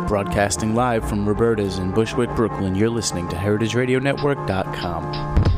Broadcasting live from Roberta's in Bushwick, Brooklyn, you're listening to HeritageRadioNetwork.com.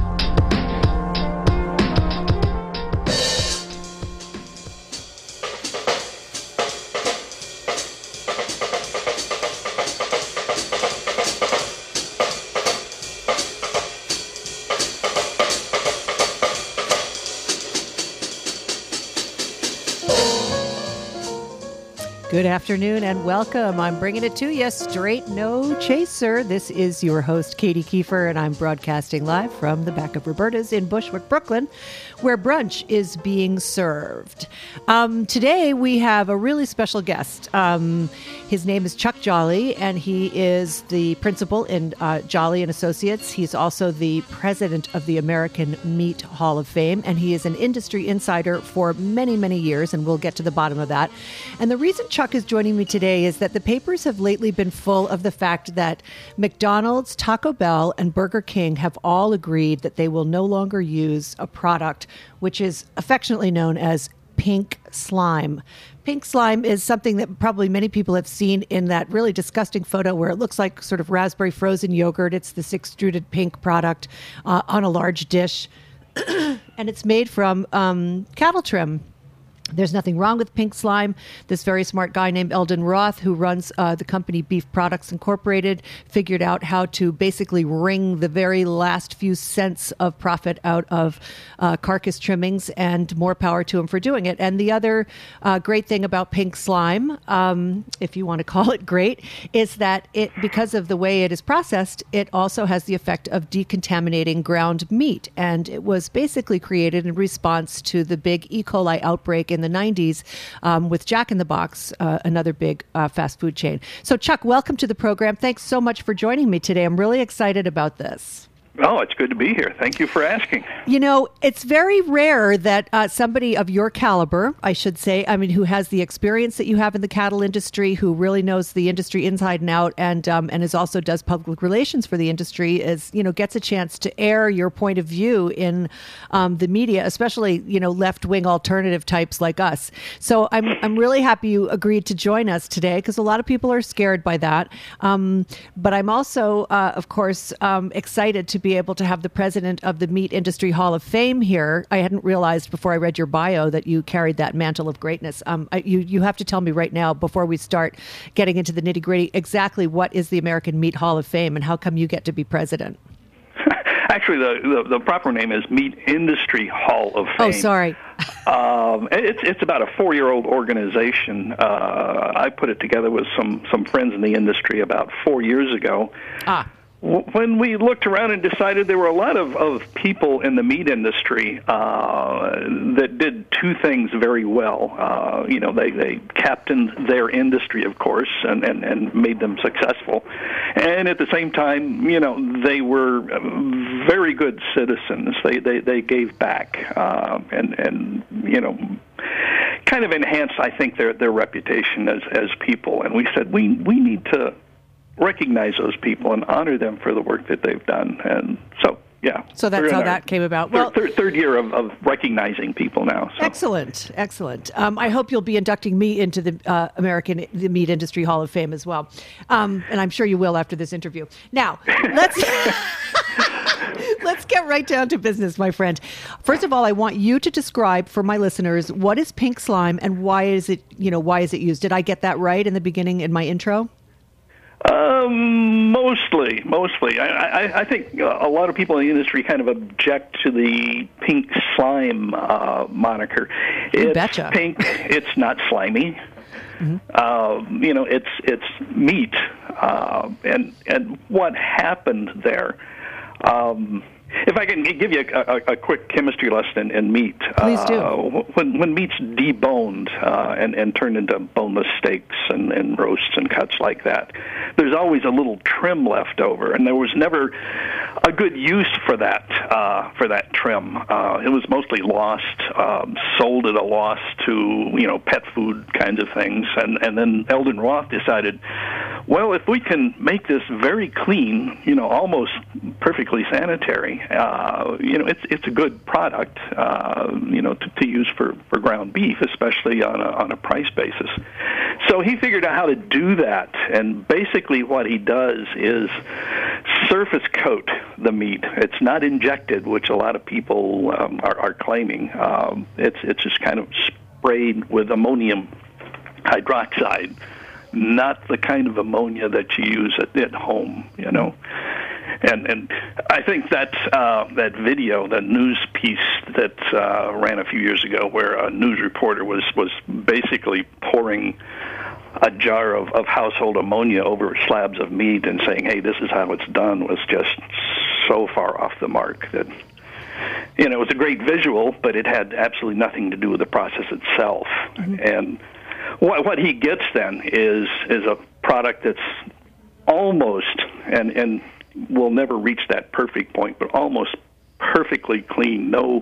Good afternoon and welcome. I'm bringing it to you straight, no chaser. This is your host, Katie Kiefer, and I'm broadcasting live from the back of Roberta's in Bushwick, Brooklyn, where brunch is being served. Today we have a really special guest. His name is Chuck Jolley, and he is the principal in Jolley & Associates. He's also the president of the American Meat Hall of Fame, and he is an industry insider for many, many years, and we'll get to the bottom of that. And the reason Chuck is joining me today is that the papers have lately been full of the fact that McDonald's, Taco Bell, and Burger King have all agreed that they will no longer use a product which is affectionately known as pink slime. Pink slime is something that probably many people have seen in that really disgusting photo where it looks like sort of raspberry frozen yogurt. It's this extruded pink product on a large dish, and it's made from cattle trim. There's nothing wrong with pink slime. This very smart guy named Eldon Roth, who runs the company Beef Products Incorporated, figured out how to basically wring the very last few cents of profit out of carcass trimmings, and more power to him for doing it. And the other great thing about pink slime, if you want to call it great, is that it, because of the way it is processed, it also has the effect of decontaminating ground meat. And it was basically created in response to the big E. coli outbreak in the 90s with Jack in the Box, another big fast food chain. So, Chuck, welcome to the program. Thanks so much for joining me today. I'm really excited about this. Oh, it's good to be here. Thank you for asking. You know, it's very rare that somebody of your caliber, I should say, I mean, who has the experience that you have in the cattle industry, who really knows the industry inside and out, and is also does public relations for the industry, is, you know, gets a chance to air your point of view in the media, especially, you know, left-wing alternative types like us. So I'm really happy you agreed to join us today, because a lot of people are scared by that. But I'm also, of course, excited to be able to have the president of the Meat Industry Hall of Fame here. I hadn't realized before I read your bio that you carried that mantle of greatness. You have to tell me right now, before we start getting into the nitty-gritty, exactly what is the American Meat Hall of Fame and how come you get to be president? Actually, the proper name is Meat Industry Hall of Fame. Oh, sorry. It's about a 4-year-old organization. I put it together with some friends in the industry about 4 years ago. When we looked around and decided there were a lot of people in the meat industry that did two things very well. They captained their industry, of course, and made them successful. And at the same time, you know, they were very good citizens. They gave back and you know, kind of enhanced, I think, their reputation as people. And we said we need to recognize those people and honor them for the work that they've done. And so, yeah. So that's how that came about. Well, third year of recognizing people now. So. Excellent. I hope you'll be inducting me into the the Meat Industry Hall of Fame as well. And I'm sure you will after this interview. Now, let's get right down to business, my friend. First of all, I want you to describe for my listeners, what is pink slime and why is it used? Did I get that right in the beginning in my intro? Mostly. I think a lot of people in the industry kind of object to the pink slime moniker. You betcha. Pink. It's not slimy. Mm-hmm. It's meat. And what happened there? If I can give you a quick chemistry lesson in meat. Please do. When meat's deboned and turned into boneless steaks and roasts and cuts like that, there's always a little trim left over, and there was never a good use for that trim. It was mostly lost, sold at a loss to pet food kinds of things, and then Eldon Roth decided, well, if we can make this very clean, almost perfectly sanitary, it's a good product, to use for ground beef, especially on a price basis. So so he figured out how to do that, and basically what he does is surface coat the meat. It's not injected, which a lot of people are claiming. It's just kind of sprayed with ammonium hydroxide, not the kind of ammonia that you use at home, you know. And I think that video, that news piece that ran a few years ago, where a news reporter was basically pouring a jar of household ammonia over slabs of meat and saying, "Hey, this is how it's done," was just so far off the mark that, you know, it was a great visual, but it had absolutely nothing to do with the process itself. Mm-hmm. And what he gets then is a product that's almost and will never reach that perfect point, but almost perfectly clean. No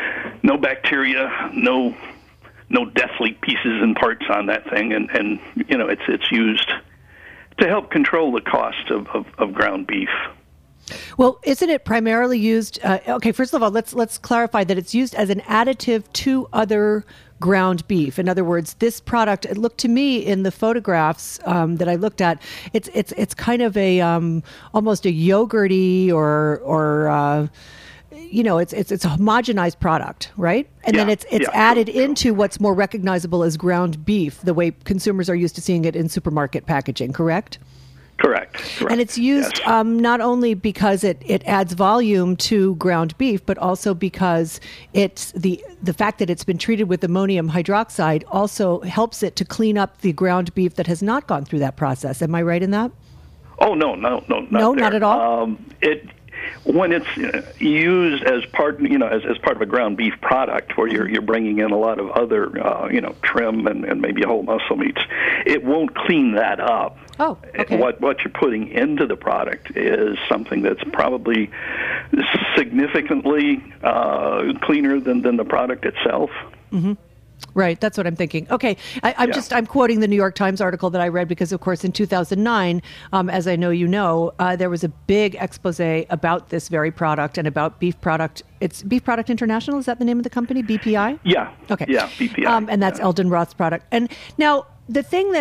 bacteria, no deathly pieces and parts on that thing, and you know, it's used to help control the cost of ground beef. Well, isn't it primarily used? Okay, first of all, let's clarify that it's used as an additive to other ground beef. In other words, this product, it looked to me in the photographs that I looked at, it's kind of a almost a yogurty or you know, it's a homogenized product, right? And then it's added into what's more recognizable as ground beef, the way consumers are used to seeing it in supermarket packaging, correct? Correct. And it's used not only because it adds volume to ground beef, but also because it's the fact that it's been treated with ammonium hydroxide also helps it to clean up the ground beef that has not gone through that process. Am I right in that? Oh, no, not at all. When it's used as part, you know, as part of a ground beef product, where you're bringing in a lot of other, you know, trim and maybe whole muscle meats, it won't clean that up. Oh, okay. What you're putting into the product is something that's probably significantly cleaner than the product itself. Mm-hmm. Right, that's what I'm thinking. Okay, I'm quoting the New York Times article that I read because, of course, in 2009, as I know you know, there was a big expose about this very product and about Beef Product. It's Beef Product International. Is that the name of the company? BPI? Yeah. Okay. Yeah, BPI. And that's Eldon Roth's product. And now the thing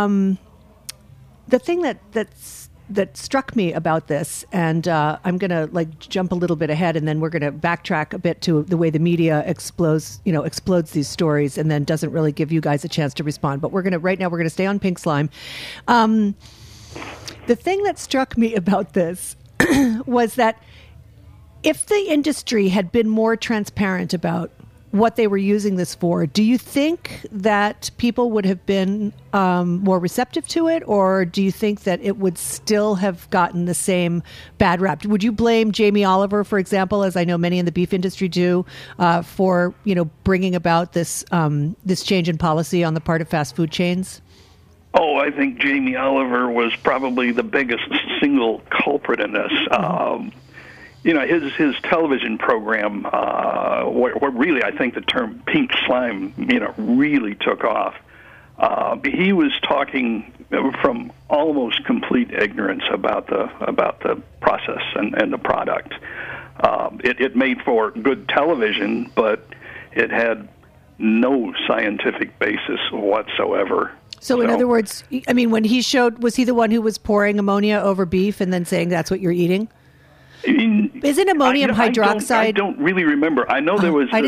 that struck me about this, and I'm going to jump a little bit ahead, and then we're going to backtrack a bit to the way the media explodes these stories, and then doesn't really give you guys a chance to respond. But right now we're going to stay on pink slime. The thing that struck me about this was that if the industry had been more transparent about what they were using this for, do you think that people would have been more receptive to it, or do you think that it would still have gotten the same bad rap? Would you blame Jamie Oliver, for example, as I know many in the beef industry do, for bringing about this change in policy on the part of fast food chains? Oh, I think Jamie Oliver was probably the biggest single culprit in this. You know, his television program, where really I think the term pink slime, really took off. He was talking from almost complete ignorance about the process and the product. It made for good television, but it had no scientific basis whatsoever. So in other words, I mean, when he showed, was he the one who was pouring ammonia over beef and then saying that's what you're eating? Isn't ammonium hydroxide? I don't really remember. I know there was a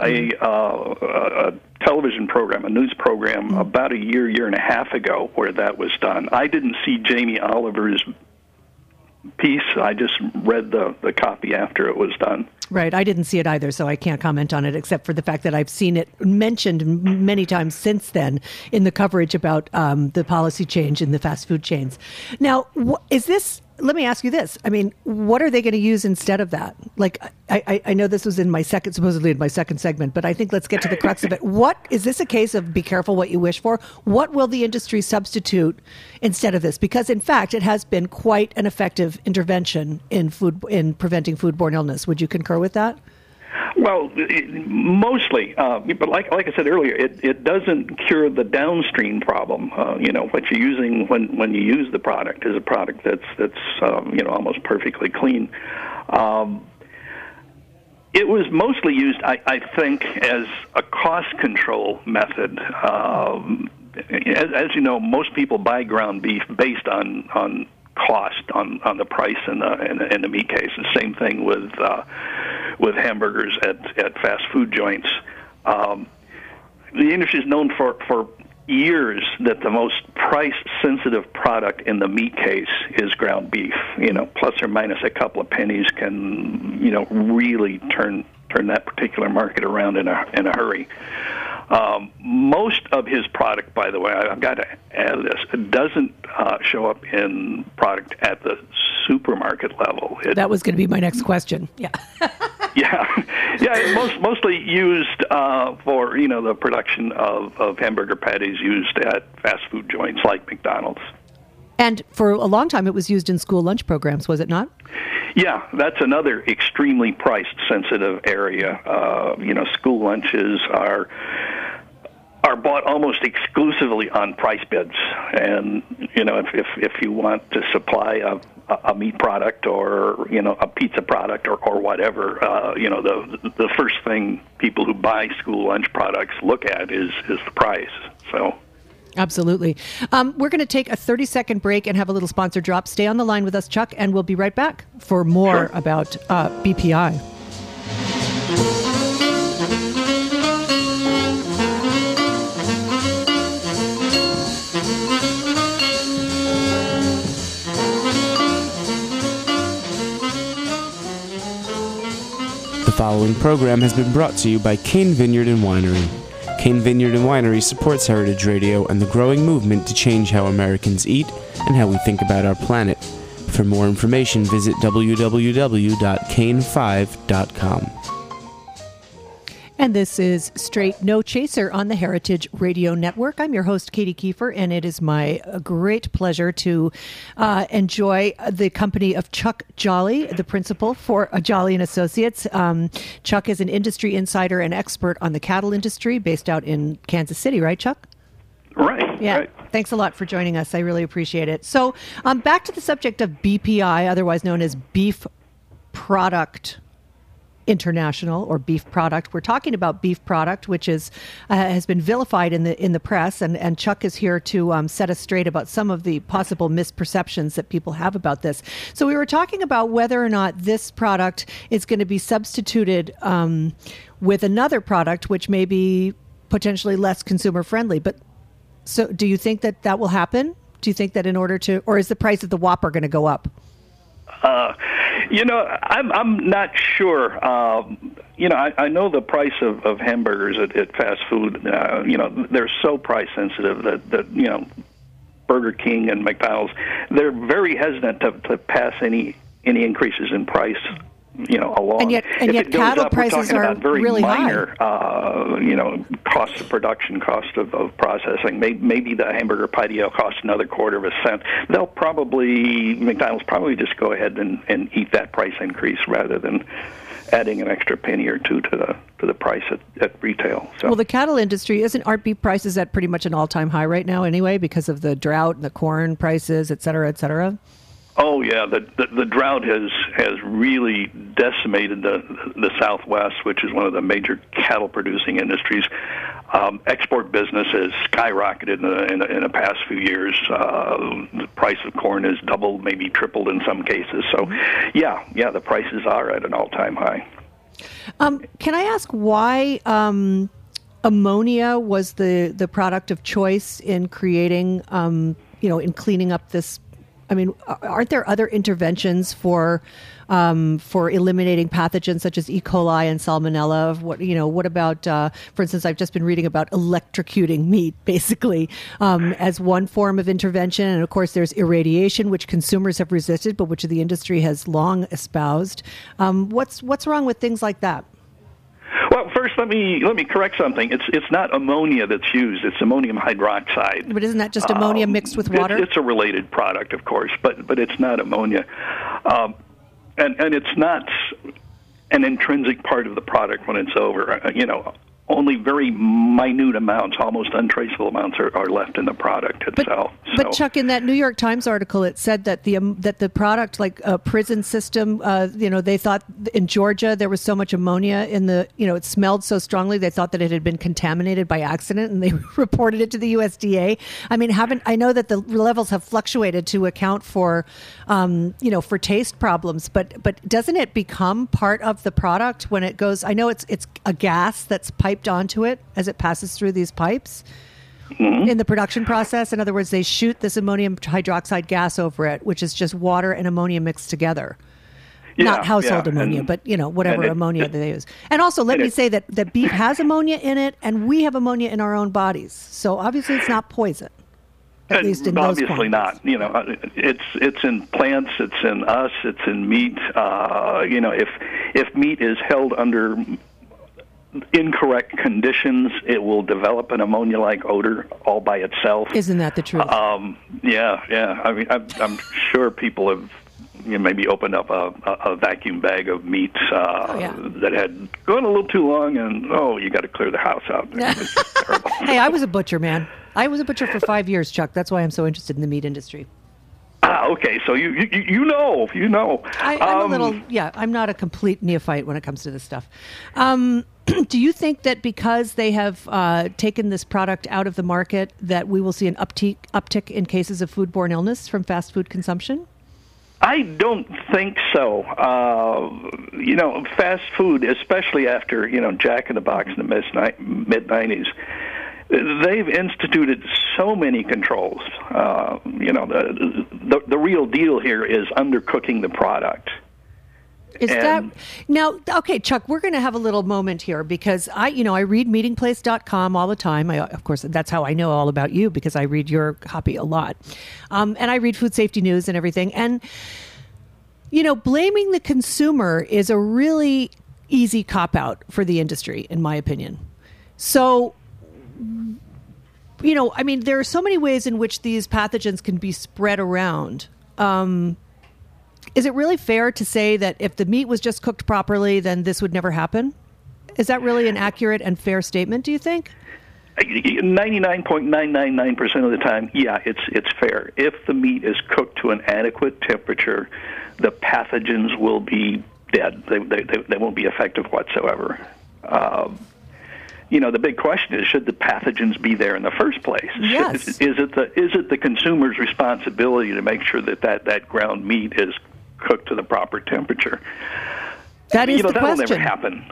television program, a news program, about a year and a half ago where that was done. I didn't see Jamie Oliver's piece. I just read the copy after it was done. Right. I didn't see it either, so I can't comment on it, except for the fact that I've seen it mentioned many times since then in the coverage about the policy change in the fast food chains. Now, is this... Let me ask you this. I mean, what are they going to use instead of that? Like, I know this was supposedly in my second segment, but I think let's get to the crux of it. What is this a case of be careful what you wish for? What will the industry substitute instead of this? Because in fact, it has been quite an effective intervention in preventing foodborne illness. Would you concur with that? Well, mostly, but like I said earlier, it doesn't cure the downstream problem. What you're using when you use the product is a product that's almost perfectly clean. It was mostly used, I think, as a cost control method. as you know, most people buy ground beef based on cost, on the price in the meat case. The same thing with hamburgers at fast food joints. The industry is known for years that the most price-sensitive product in the meat case is ground beef. Plus or minus a couple of pennies can, really turn that particular market around in a hurry. Most of his product, by the way, I've got to add this, it doesn't show up in product at the supermarket level. That was going to be my next question. Yeah. Mostly used for the production of hamburger patties used at fast food joints like McDonald's. And for a long time, it was used in school lunch programs, was it not? Yeah, that's another extremely price-sensitive area. School lunches are bought almost exclusively on price bids, and if you want to supply a meat product or a pizza product or whatever, the first thing people who buy school lunch products look at is the price. So. Absolutely. We're going to take a 30-second break and have a little sponsor drop. Stay on the line with us, Chuck, and we'll be right back for more about BPI. The following program has been brought to you by Cain Vineyard and Winery. Cain Vineyard and Winery supports Heritage Radio and the growing movement to change how Americans eat and how we think about our planet. For more information, visit www.cain5.com. And this is Straight No Chaser on the Heritage Radio Network. I'm your host, Katie Kiefer, and it is my great pleasure to enjoy the company of Chuck Jolly, the principal for Jolly & Associates. Chuck is an industry insider and expert on the cattle industry based out in Kansas City, right, Chuck? Right. Yeah. Right. Thanks a lot for joining us. I really appreciate it. So back to the subject of BPI, otherwise known as Beef Product International or Beef Product. We're talking about Beef Product, which is has been vilified in the press, and Chuck is here to set us straight about some of the possible misperceptions that people have about this. So we were talking about whether or not this product is going to be substituted with another product, which may be potentially less consumer friendly. But so, do you think that will happen? Do you think that in order to, or is the price of the Whopper going to go up? I'm not sure. I know the price of hamburgers at fast food. They're so price sensitive that Burger King and McDonald's, they're very hesitant to pass any increases in price. Along. And yet cattle prices are very really minor, high. Cost of production, cost of processing. Maybe the hamburger patty will cost another quarter of a cent. McDonald's probably just go ahead and eat that price increase rather than adding an extra penny or two to the price at retail. So. Well, the cattle industry, aren't beef prices at pretty much an all-time high right now anyway because of the drought and the corn prices, et cetera, et cetera? Oh yeah, the drought has really decimated the Southwest, which is one of the major cattle producing industries. Export business has skyrocketed in the past few years. The price of corn has doubled, maybe tripled in some cases. So, yeah, the prices are at an all-time high. Can I ask why ammonia was the product of choice in creating, in cleaning up this? I mean, aren't there other interventions for eliminating pathogens such as E. coli and Salmonella? What about, for instance, I've just been reading about electrocuting meat, basically, as one form of intervention. And of course, there's irradiation, which consumers have resisted, but which the industry has long espoused. What's wrong with things like that? Well, first, let me correct something. It's not ammonia that's used; it's ammonium hydroxide. But isn't that just ammonia mixed with water? It's a related product, of course, but it's not ammonia, and it's not an intrinsic part of the product when it's over. only very minute amounts, almost untraceable amounts, are left in the product itself. But Chuck, in that New York Times article, it said that the product, like a prison system, they thought in Georgia there was so much ammonia in the, it smelled so strongly they thought that it had been contaminated by accident, and they reported it to the USDA. I mean, I know that the levels have fluctuated to account for, for taste problems, but doesn't it become part of the product when it goes? I know it's a gas that's piped onto it as it passes through these pipes in the production process. In other words, they shoot this ammonium hydroxide gas over it, which is just water and ammonia mixed together. Not household ammonia, but whatever ammonia they use. And also, let me say that beef has ammonia in it, and we have ammonia in our own bodies. So obviously, it's not poison. At least in those obviously not. It's in plants, it's in us, it's in meat. If meat is held under incorrect conditions, it will develop an ammonia-like odor all by itself. Isn't that the truth? Yeah. I mean, I'm sure people have maybe opened up a vacuum bag of meat that had gone a little too long, and you got to clear the house out. It's terrible. Hey, I was a butcher, man. I was a butcher for 5 years, Chuck. That's why I'm so interested in the meat industry. Okay. So you know. I'm a little, I'm not a complete neophyte when it comes to this stuff. Do you think that because they have taken this product out of the market that we will see an uptick in cases of foodborne illness from fast food consumption? I don't think so. Fast food, especially after, Jack in the Box in the mid-90s, they've instituted so many controls. The real deal here is undercooking the product. Now, okay, Chuck, we're going to have a little moment here because I read meetingplace.com all the time. Of course, that's how I know all about you, because I read your copy a lot. And I read food safety news and everything. And, blaming the consumer is a really easy cop-out for the industry, in my opinion. So, there are so many ways in which these pathogens can be spread around. Is it really fair to say that if the meat was just cooked properly, then this would never happen? Is that really an accurate and fair statement, do you think? 99.999% of the time, it's fair. If the meat is cooked to an adequate temperature, the pathogens will be dead. They won't be effective whatsoever. The big question is, should the pathogens be there in the first place? Yes. Is it the consumer's responsibility to make sure that ground meat is cooked to the proper temperature? That is the that'll question. Never happen.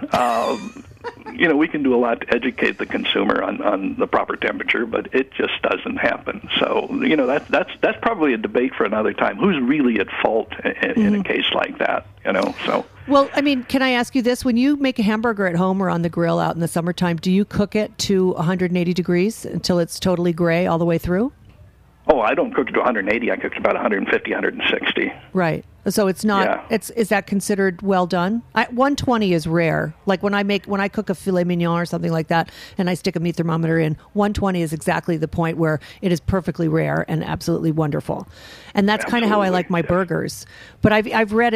We can do a lot to educate the consumer on the proper temperature, but it just doesn't happen. So, that's probably a debate for another time. Who's really at fault in a case like that? So. Well, can I ask you this? When you make a hamburger at home or on the grill out in the summertime, do you cook it to 180 degrees until it's totally gray all the way through? Oh, I don't cook it to 180. I cook it about 150, 160. Right. So it's not. Yeah. Is that considered well done? 120 is rare. Like when I cook a filet mignon or something like that, and I stick a meat thermometer in, 120 is exactly the point where it is perfectly rare and absolutely wonderful. And that's kind of how I like my burgers. But I've read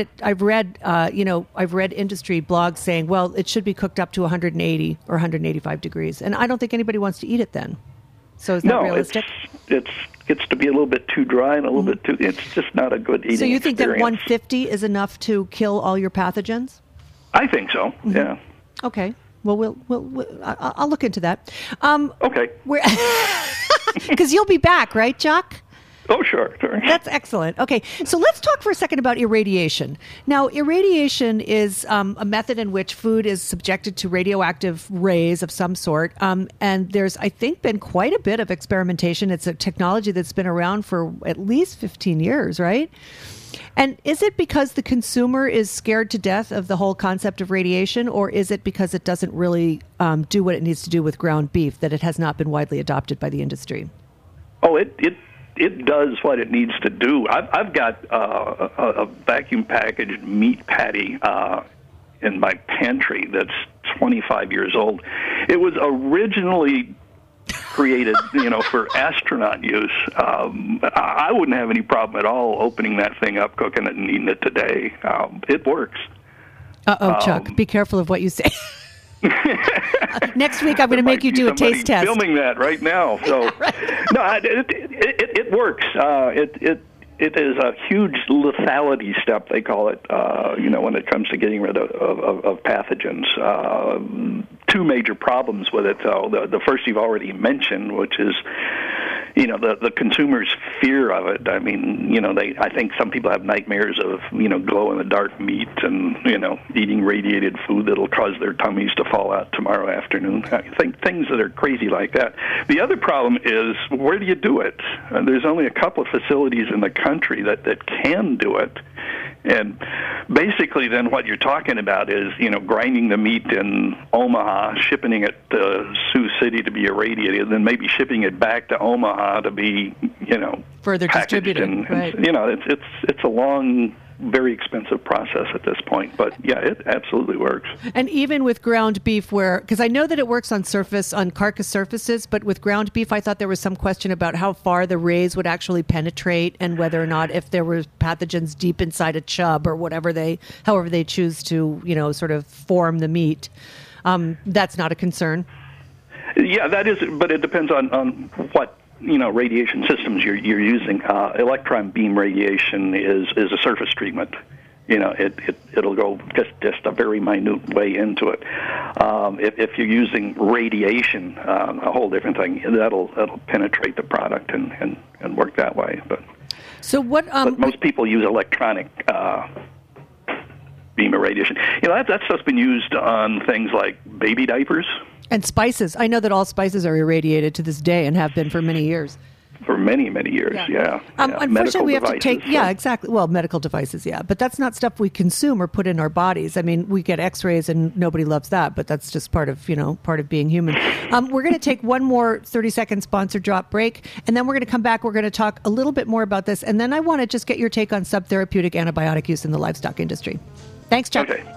industry blogs saying, well, it should be cooked up to 180 or 185 degrees, and I don't think anybody wants to eat it then. So is that realistic? It gets to be a little bit too dry and a little bit too. It's just not a good eating. So you think experience. that 150 is enough to kill all your pathogens? I think so. Mm-hmm. Yeah. Okay. Well, I'll look into that. Okay. Because you'll be back, right, Chuck? Oh, sure. That's excellent. Okay, so let's talk for a second about irradiation. Now, irradiation is a method in which food is subjected to radioactive rays of some sort. And there's, I think, been quite a bit of experimentation. It's a technology that's been around for at least 15 years, right? And is it because the consumer is scared to death of the whole concept of radiation, or is it because it doesn't really do what it needs to do with ground beef, that it has not been widely adopted by the industry? Oh, it does what it needs to do. I've got a vacuum packaged meat patty in my pantry that's 25 years old. It was originally created, for astronaut use. I wouldn't have any problem at all opening that thing up, cooking it, and eating it today. It works. Chuck, be careful of what you say. Next week, I'm going to make you do a taste test. Filming that right now. So, no, it works. It is a huge lethality step, they call it, when it comes to getting rid of pathogens. Two major problems with it, though. The first you've already mentioned, which is, the consumer's fear of it. I mean, I think some people have nightmares of, glow-in-the-dark meat and, eating radiated food that'll cause their tummies to fall out tomorrow afternoon. I think things that are crazy like that. The other problem is, where do you do it? There's only a couple of facilities in the country that can do it. And basically then what you're talking about is, grinding the meat in Omaha, shipping it to Sioux City to be irradiated, and then maybe shipping it back to Omaha to be, further distributed. And, right. It's a long, very expensive process at this point. But, yeah, it absolutely works. And even with ground beef because I know that it works on carcass surfaces, but with ground beef, I thought there was some question about how far the rays would actually penetrate and whether or not if there were pathogens deep inside a chub or however they choose to, sort of form the meat. That's not a concern. Yeah, that is, but it depends on what radiation systems you're using. Electron beam radiation is a surface treatment. It'll go just a very minute way into it. If you're using radiation, a whole different thing. That'll penetrate the product and work that way. But but most people use electronic beam irradiation. That stuff's been used on things like baby diapers. And spices. I know that all spices are irradiated to this day and have been for many years. For many, many years, yeah. Unfortunately, we have devices, to take, exactly. Well, medical devices, but that's not stuff we consume or put in our bodies. I mean, we get X-rays and nobody loves that, but that's just part of being human. We're going to take one more 30-second sponsor drop break, and then we're going to come back. We're going to talk a little bit more about this, and then I want to just get your take on subtherapeutic antibiotic use in the livestock industry. Thanks, Chuck. Okay.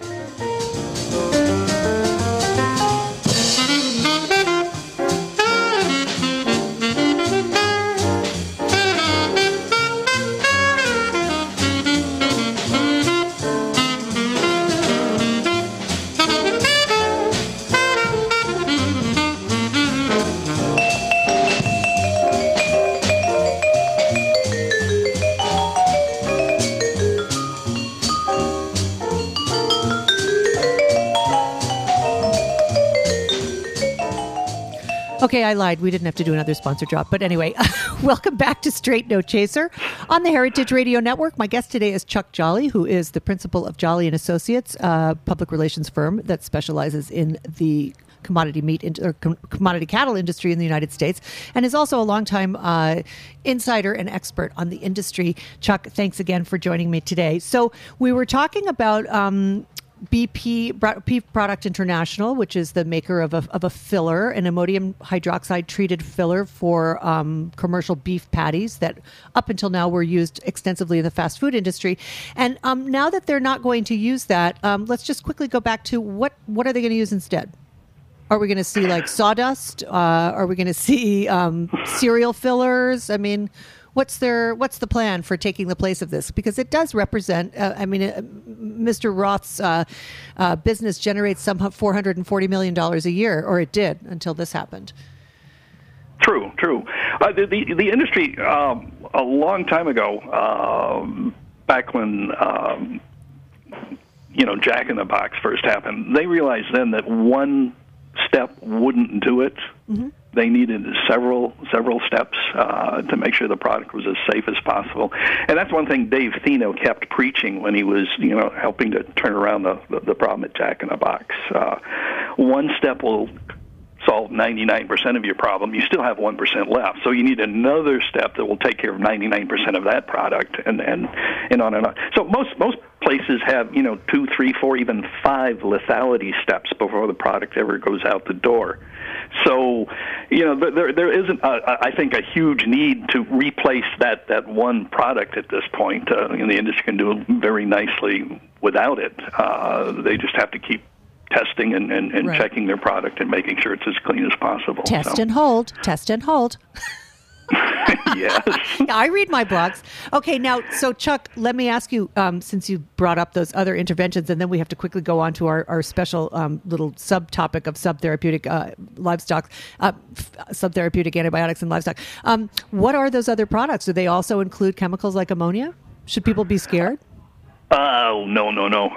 Okay, I lied. We didn't have to do another sponsor drop. But anyway, welcome back to Straight No Chaser on the Heritage Radio Network. My guest today is Chuck Jolly, who is the principal of Jolly & Associates, a public relations firm that specializes in the commodity cattle industry in the United States, and is also a longtime insider and expert on the industry. Chuck, thanks again for joining me today. So we were talking about BP, Beef Product International, which is the maker of a filler, an ammonium hydroxide treated filler for commercial beef patties that up until now were used extensively in the fast food industry. And now that they're not going to use that, let's just quickly go back to what are they going to use instead? Are we going to see like sawdust? Are we going to see cereal fillers? I mean, what's the plan for taking the place of this? Because it does represent, Mr. Roth's business generates some $440 million a year, or it did until this happened. True. The industry, a long time ago, back when, Jack in the Box first happened, they realized then that one step wouldn't do it. Mm-hmm. They needed several steps to make sure the product was as safe as possible. And that's one thing Dave Thino kept preaching when he was, helping to turn around the problem at Jack in the Box. One step will solve 99% of your problem. You still have 1% left. So you need another step that will take care of 99% of that product, and on and on. So most places have, 2, 3, 4, even 5 lethality steps before the product ever goes out the door. So, there isn't, I think, a huge need to replace that one product at this point. The industry can do very nicely without it. They just have to keep testing and right. Checking their product and making sure it's as clean as possible. Test and hold. Yes. Yeah, I read my blogs. Okay, now, so Chuck, let me ask you, since you brought up those other interventions, and then we have to quickly go on to our special little subtopic of subtherapeutic livestock, subtherapeutic antibiotics in livestock. What are those other products? Do they also include chemicals like ammonia? Should people be scared? No.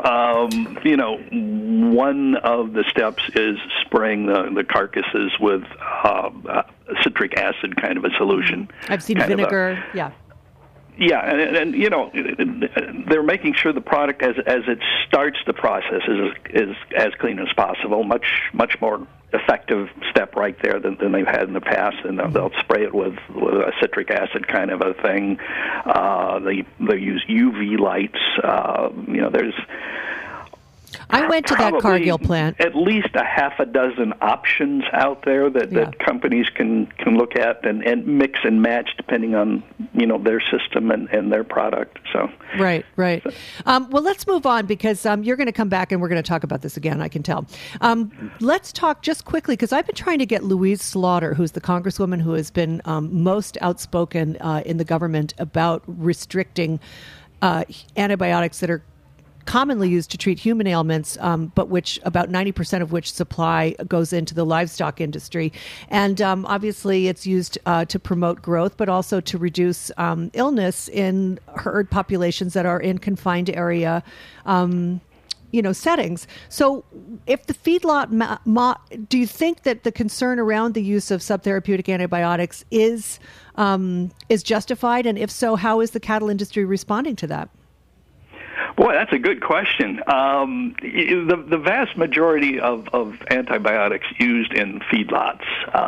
One of the steps is spraying the carcasses with citric acid kind of a solution. I've seen vinegar, yeah. Yeah, and they're making sure the product as it starts the process is as clean as possible. Much more effective step right there than they've had in the past, and they'll spray it with a citric acid kind of a thing. They use UV lights. There's I went to that Cargill plant. At least a half a dozen options out there that companies can look at and mix and match depending on their system and their product. So right. Well, let's move on because you're going to come back and we're going to talk about this again. I can tell. Let's talk just quickly because I've been trying to get Louise Slaughter, who's the congresswoman who has been most outspoken in the government about restricting antibiotics that are commonly used to treat human ailments, but which about 90% of which supply goes into the livestock industry. And obviously it's used to promote growth, but also to reduce illness in herd populations that are in confined area settings. So if the feedlot, do you think that the concern around the use of subtherapeutic antibiotics is justified? And if so, how is the cattle industry responding to that? Boy, that's a good question. The vast majority of antibiotics used in feedlots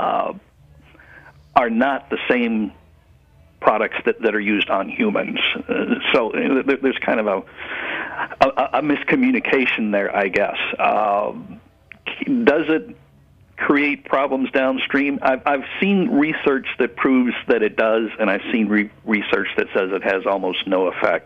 are not the same products that are used on humans. So there's kind of a miscommunication there, I guess. Does it create problems downstream? I've seen research that proves that it does, and I've seen research that says it has almost no effect.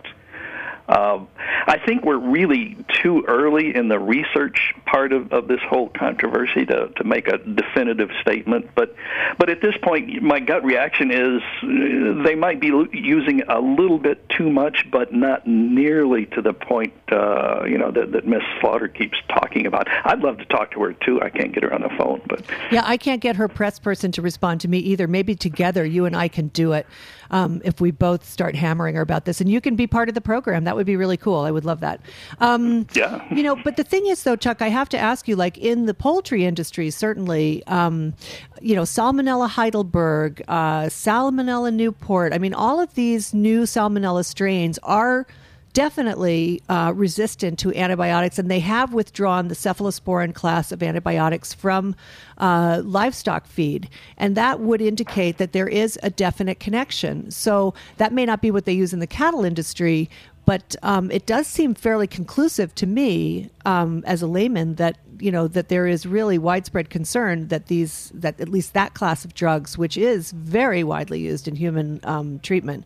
I think we're really too early in the research part of this whole controversy to make a definitive statement. But at this point, my gut reaction is they might be using a little bit too much, but not nearly to the point that Miss Slaughter keeps talking about. I'd love to talk to her too. I can't get her on the phone, but yeah, I can't get her press person to respond to me either. Maybe together, you and I can do it. If we both start hammering her about this, and you can be part of the program, that would be really cool. I would love that. Yeah. But the thing is, though, Chuck, I have to ask you, like in the poultry industry, certainly, Salmonella Heidelberg, Salmonella Newport. I mean, all of these new Salmonella strains are definitely resistant to antibiotics, and they have withdrawn the cephalosporin class of antibiotics from livestock feed. And that would indicate that there is a definite connection. So that may not be what they use in the cattle industry, but it does seem fairly conclusive to me as a layman that that there is really widespread concern that at least that class of drugs, which is very widely used in human treatment,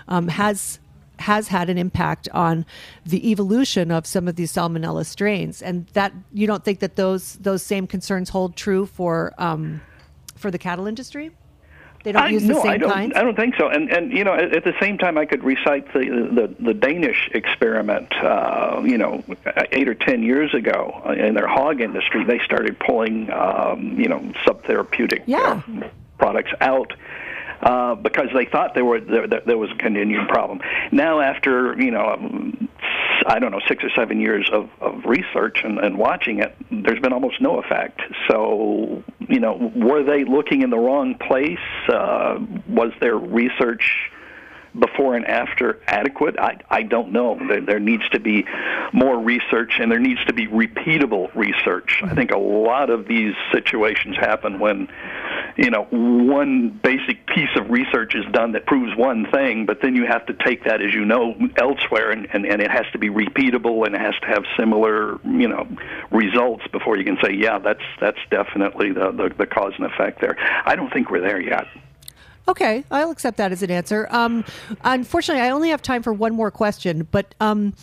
has had an impact on the evolution of some of these Salmonella strains, and that you don't think that those same concerns hold true for the cattle industry? They don't use the same kinds? I don't think so. And at the same time, I could recite the Danish experiment. 8 or 10 years ago in their hog industry, they started pulling subtherapeutic products out. Because they thought there was a continuing problem. Now, after 6 or 7 years of research and watching it, there's been almost no effect. So, were they looking in the wrong place? Was their research before and after adequate? I don't know. There needs to be more research, and there needs to be repeatable research. I think a lot of these situations happen when one basic piece of research is done that proves one thing, but then you have to take that, as elsewhere, and it has to be repeatable, and it has to have similar, results before you can say, yeah, that's definitely the cause and effect there. I don't think we're there yet. Okay, I'll accept that as an answer. Unfortunately, I only have time for one more question, but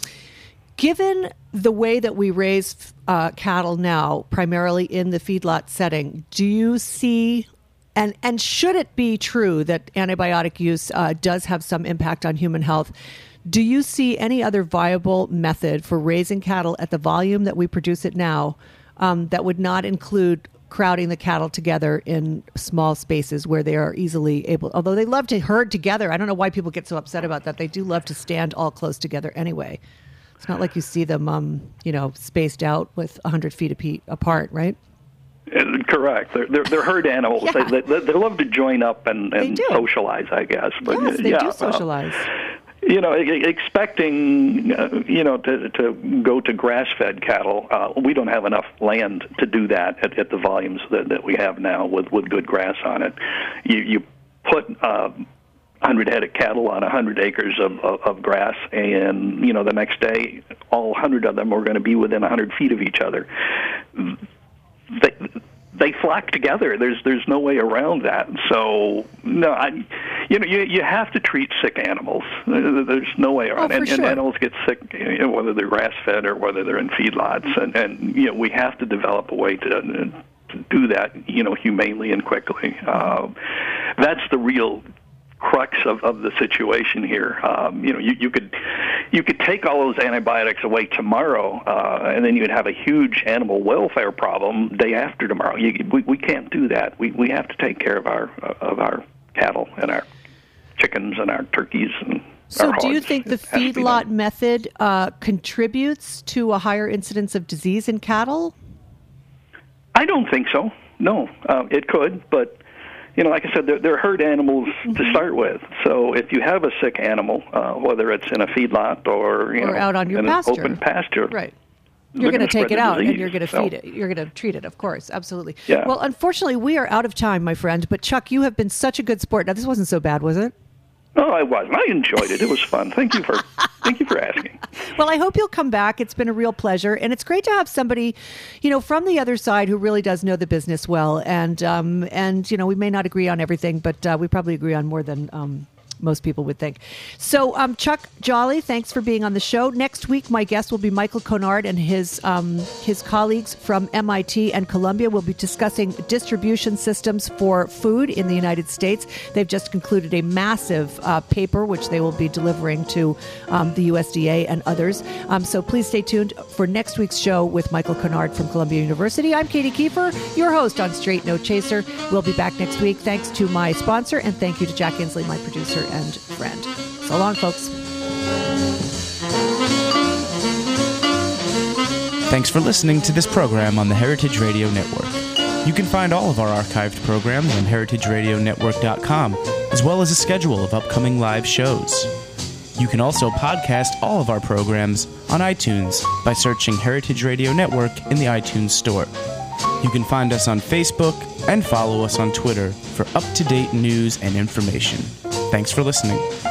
given the way that we raise cattle now, primarily in the feedlot setting, do you see And should it be true that antibiotic use does have some impact on human health, do you see any other viable method for raising cattle at the volume that we produce it now that would not include crowding the cattle together in small spaces where they are easily able, although they love to herd together. I don't know why people get so upset about that. They do love to stand all close together anyway. It's not like you see them, spaced out with 100 feet apart, right? Correct. They're herd animals. Yeah. They love to join up and socialize, I guess. But yes, they do socialize. Expecting, to go to grass-fed cattle, we don't have enough land to do that at the volumes that we have now with good grass on it. You put 100 head of cattle on 100 acres of grass, and, the next day, all 100 of them are going to be within 100 feet of each other. They flock together. There's no way around that. So no, you have to treat sick animals. There's no way around. And animals get sick, whether they're grass fed or whether they're in feedlots. And we have to develop a way to do that, humanely and quickly. That's the real crux of the situation here. You could take all those antibiotics away tomorrow, and then you'd have a huge animal welfare problem day after tomorrow. We can't do that. We have to take care of our cattle and our chickens and our turkeys and so our hogs. Do you think the feedlot method contributes to a higher incidence of disease in cattle? I don't think so. No, it could, but like I said, they're herd animals to start with. So if you have a sick animal, whether it's in a feedlot or out on your pasture, an open pasture, right? You're going to take it out and you're going to feed it. You're going to treat it, of course, absolutely. Yeah. Well, unfortunately, we are out of time, my friend. But Chuck, you have been such a good sport. Now, this wasn't so bad, was it? No, I wasn't. I enjoyed it. It was fun. Thank you for asking. Well, I hope you'll come back. It's been a real pleasure, and it's great to have somebody, from the other side who really does know the business well. And we may not agree on everything, but we probably agree on more than most people would think. So, Chuck Jolly, thanks for being on the show. Next week, my guest will be Michael Conard, and his colleagues from MIT and Columbia will be discussing distribution systems for food in the United States. They've just concluded a massive paper, which they will be delivering to the USDA and others. So please stay tuned for next week's show with Michael Conard from Columbia University. I'm Katie Kiefer, your host on Straight No Chaser. We'll be back next week. Thanks to my sponsor, and thank you to Jack Inslee, my producer and friend. So long, folks. Thanks for listening to this program on the Heritage Radio Network. You can find all of our archived programs on heritageradionetwork.com, as well as a schedule of upcoming live shows. You can also podcast all of our programs on iTunes by searching Heritage Radio Network in the iTunes Store. You can find us on Facebook and follow us on Twitter for up-to-date news and information. Thanks for listening.